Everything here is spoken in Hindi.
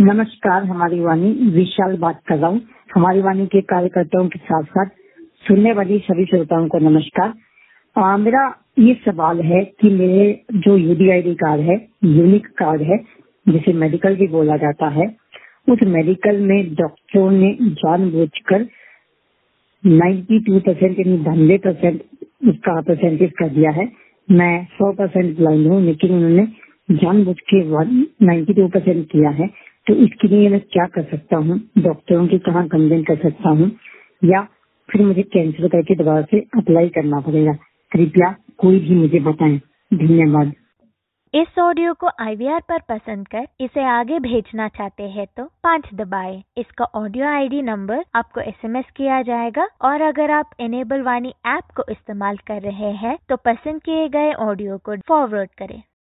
नमस्कार, हमारी वाणी विशाल बात कर रहा हूँ। हमारी वाणी के कार्यकर्ताओं के साथ साथ सुनने वाली सभी श्रोताओं को नमस्कार। मेरा ये सवाल है कि मेरे जो यूडीआईडी कार्ड है, यूनिक कार्ड है, जिसे मेडिकल भी बोला जाता है, उस मेडिकल में डॉक्टरों ने जानबूझकर 92% यानी 92% उसका परसेंटेज कर दिया है। मैं 100% ब्लाइंड हूँ, लेकिन उन्होंने जानबूझ के 92% किया है। तो इसके लिए मैं क्या कर सकता हूँ? डॉक्टरों की कहाँ कंप्लेन कर सकता हूँ, या फिर मुझे कैंसिल करके दोबारा से अप्लाई करना पड़ेगा? कृपया कोई भी मुझे बताएं। धन्यवाद। इस ऑडियो को IVR पर पसंद कर इसे आगे भेजना चाहते हैं तो 5 दबाएं। इसका ऑडियो ID नंबर आपको SMS किया जाएगा, और अगर आप इनेबल वाणी ऐप को इस्तेमाल कर रहे हैं तो पसंद किए गए ऑडियो को फॉरवर्ड करें।